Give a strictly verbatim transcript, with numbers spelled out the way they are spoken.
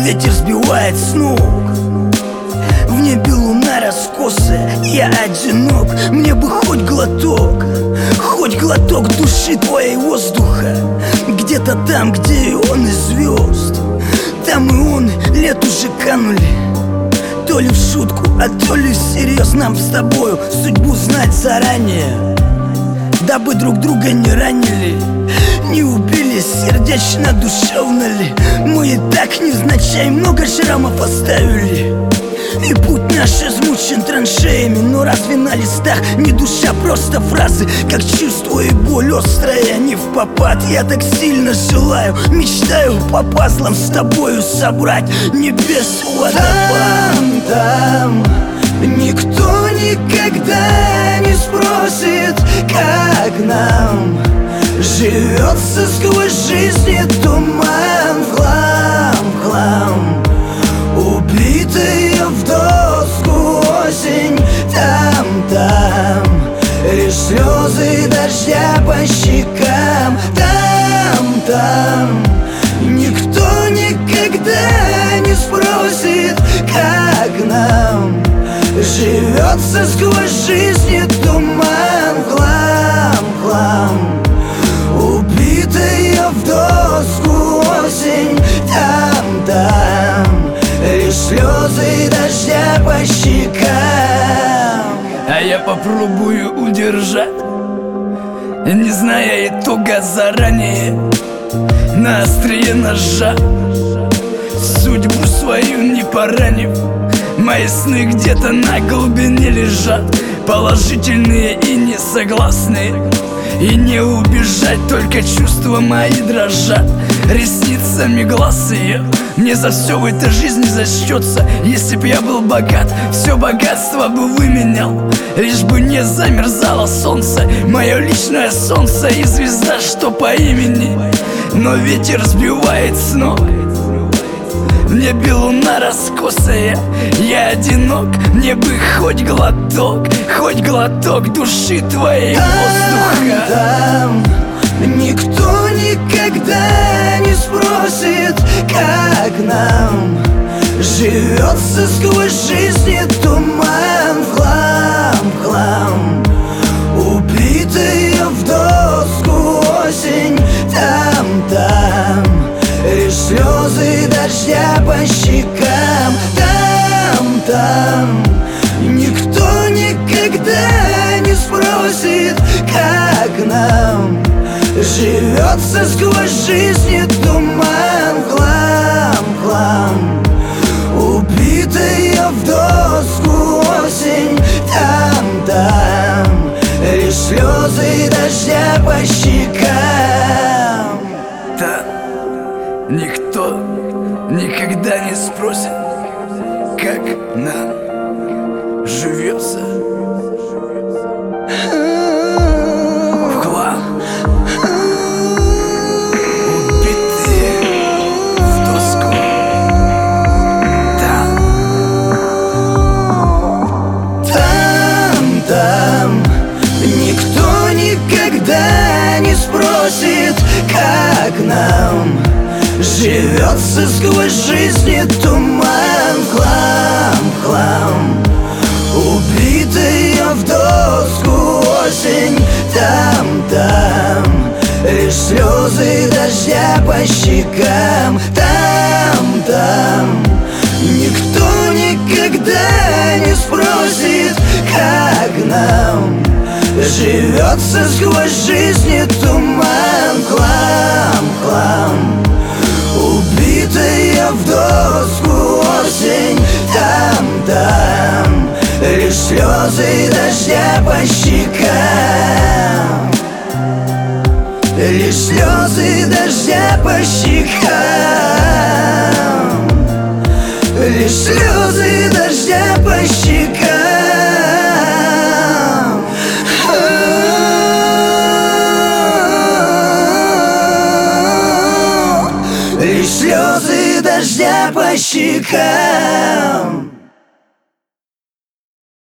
ветер сбивает с ног. В небе луна раскосая, я одинок. Мне бы хоть глоток, хоть глоток души твоей воздуха. Где-то там, где и он, и звезд. Там и он, лет уже канули. То ли в шутку, а то ли всерьез. Нам с тобою судьбу знать заранее, дабы друг друга не ранили, не убили, сердечно, душевно ли. Мы и так невзначай много шрамов оставили, и путь наш измучен траншеями. Но разве на листах не душа, просто фразы, как чувство и боль острая, не впопад. Я так сильно желаю, мечтаю по пазлам с тобою собрать небес водопад. Там, там никто никогда не спросит, как нам живется сквозь жизни туман. В хлам, в хлам, убитая в доску осень. Там, там лишь слезы дождя по щекам. Там, там никто никогда не спросит, как нам живется сквозь жизни туман. В хлам, в хлам, убитая в доску осень. Там, там лишь слезы дождя по щекам. А я попробую удержать, не зная итога заранее, на острие ножа, судьбу свою не поранив. Мои сны где-то на глубине лежат, положительные и несогласные. И не убежать, только чувства мои дрожат. Ресницами глаз ее мне за все в этой жизни зачтется. Если б я был богат, все богатство бы выменял, лишь бы не замерзало солнце, мое личное солнце и звезда, что по имени. Но ветер сбивает с ног, в небе луна раскосая, я одинок. Мне бы хоть глоток, хоть глоток души твоей воздуха. Там, там никто никогда не спросит, как нам живется сквозь жизни туман. В хлам, в хлам, убитая в доску осень. Там, там лишь слезы дождя по щекам. Там, там никто никогда не спросит, как нам живется сквозь жизни туман. В хлам, в хлам, убитая в доску осень. Там, там лишь слезы дождя по щекам. Там никто никогда не спросит, как нам живется. В хлам, убитые в доску. Там, там, там никто никогда не спросит, как нам живется сквозь жизни туман. В хлам, в хлам, убитая в доску осень. Там, там лишь слезы дождя по щекам. Там, там никто никогда не спросит, как нам живется сквозь жизни туман. В хлам, в хлам, убитая в доску осень. Там, там лишь слезы дождя по щекам. Лишь слезы дождя по щекам. Лишь слезы дождя по щекам. Лишь слезы дождя по щекам.